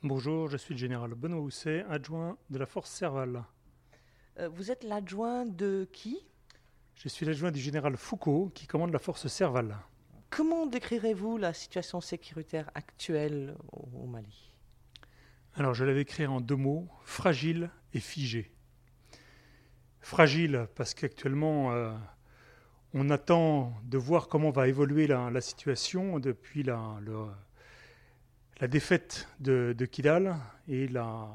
Bonjour, je suis le général Benoît Housset, adjoint de la force Serval. Vous êtes l'adjoint de qui? Je suis l'adjoint du général Foucault qui commande la force Serval. Comment décrirez-vous la situation sécuritaire actuelle au Mali? Alors je l'avais écrit en deux mots, fragile et figé. Fragile parce qu'actuellement on attend de voir comment va évoluer la situation depuis la défaite de Kidal et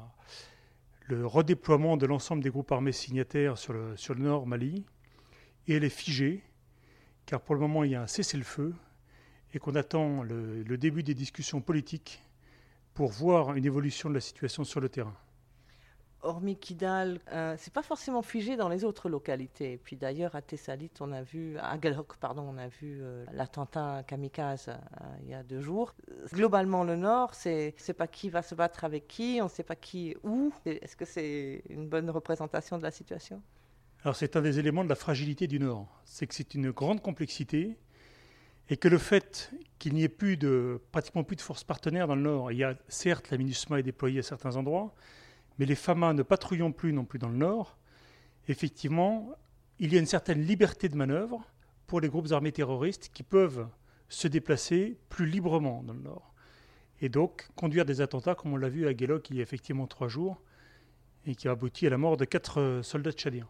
le redéploiement de l'ensemble des groupes armés signataires sur le nord Mali. Et elle est figée, car pour le moment il y a un cessez-le-feu et qu'on attend le début des discussions politiques pour voir une évolution de la situation sur le terrain. Hormis Kidal, c'est pas forcément figé dans les autres localités. Et puis d'ailleurs, à Tessalit, à Guelhok, pardon, on a vu l'attentat kamikaze il y a 2 jours. Globalement, le Nord, c'est pas qui va se battre avec qui, on ne sait pas qui où. Est-ce que c'est une bonne représentation de la situation? Alors c'est un des éléments de la fragilité du Nord, c'est que c'est une grande complexité et que le fait qu'il n'y ait pratiquement plus de forces partenaires dans le Nord, il y a certes la MINUSMA est déployée à certains endroits, mais les FAMA ne patrouillent plus non plus dans le Nord. Effectivement, il y a une certaine liberté de manœuvre pour les groupes armés terroristes qui peuvent se déplacer plus librement dans le Nord. Et donc conduire des attentats comme on l'a vu à Guelhok il y a effectivement 3 jours et qui a abouti à la mort de 4 soldats tchadiens.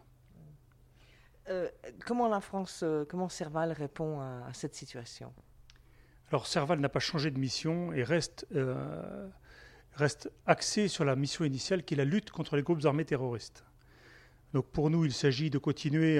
Euh, comment la France, comment Serval répond à cette situation? Alors Serval n'a pas changé de mission et reste axé sur la mission initiale qui est la lutte contre les groupes armés terroristes. Donc pour nous, il s'agit de continuer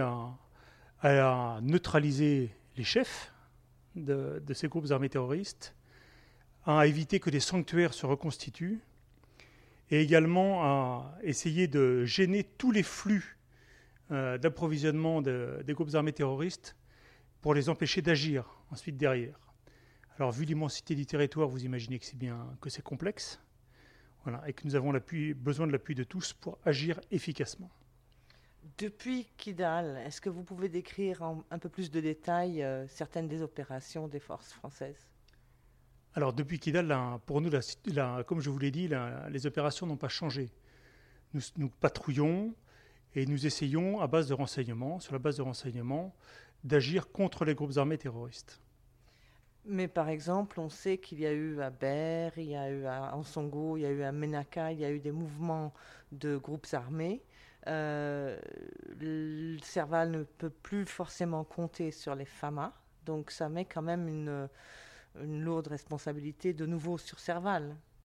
à neutraliser les chefs de ces groupes armés terroristes, à éviter que des sanctuaires se reconstituent et également à essayer de gêner tous les flux d'approvisionnement des groupes armés terroristes pour les empêcher d'agir ensuite derrière. Alors vu l'immensité du territoire, vous imaginez que c'est complexe, voilà, et que nous avons besoin de l'appui de tous pour agir efficacement. Depuis Kidal, est-ce que vous pouvez décrire en un peu plus de détails certaines des opérations des forces françaises? Alors depuis Kidal, pour nous, comme je vous l'ai dit, les opérations n'ont pas changé. Nous patrouillons et nous essayons, sur la base de renseignements, d'agir contre les groupes armés terroristes. Mais par exemple, on sait qu'il y a eu à Ber, il y a eu à Ansongo, il y a eu à Menaka, il y a eu des mouvements de groupes armés. Le Serval ne peut plus forcément compter sur les FAMA, donc ça met quand même une lourde responsabilité de nouveau sur Serval.